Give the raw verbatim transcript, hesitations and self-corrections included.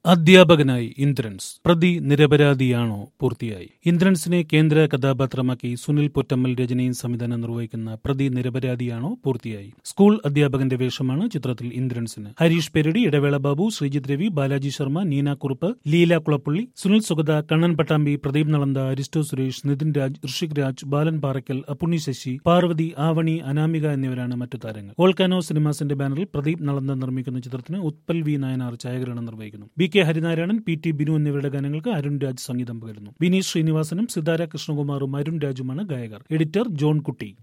അധ്യാപകനായി ഇന്ദ്രൻസ്. പ്രതി നിരപരാധിയാണോ പൂർത്തിയായി. ഇന്ദ്രൻസിനെ കേന്ദ്ര കഥാപാത്രമാക്കി സുനിൽ പൊറ്റമ്മൽ രചനയും സംവിധാനം നിർവഹിക്കുന്ന പ്രതി നിരപരാധിയാണോ പൂർത്തിയായി. സ്കൂൾ അധ്യാപകന്റെ വേഷമാണ് ചിത്രത്തിൽ ഇന്ദ്രൻസിന്. ഹരീഷ് പെരടി, ഇടവേള ബാബു, ശ്രീജിത് രവി, ബാലാജി ശർമ്മ, നീന കുറുപ്പ്, ലീല കുളപ്പള്ളി, സുനിൽ സുഗത, കണ്ണൻ പട്ടാമ്പി, പ്രദീപ് നളന്ത, അരിസ്റ്റോ സുരേഷ്, നിതിൻ രാജ്, ഋഷിക് രാജ്, ബാലൻ പാറയ്ക്കൽ, അപ്പുണ്ണി ശശി, പാർവതി, ആവണി, അനാമിക എന്നിവരാണ് മറ്റു താരങ്ങൾ. വോൾക്കാനോ സിനിമാസിന്റെ ബാനറിൽ പ്രദീപ് നളന്ത നിർമ്മിക്കുന്ന ചിത്രത്തിന് ഉത്പൽ വി നായനാർ ഛായാഗ്രഹണം നിർവഹിക്കുന്നു. B K Harinarayanan, P T Binu എന്നിവരുടെ ഗാനങ്ങൾക്ക് അരുൺ രാജ് സംഗീതം പകരുന്നു. വിനീത് ശ്രീനിവാസനും സിതാര കൃഷ്ണകുമാറും അരുൺ രാജുമാണ് ഗായകർ. എഡിറ്റർ ജോൺ കുട്ടി.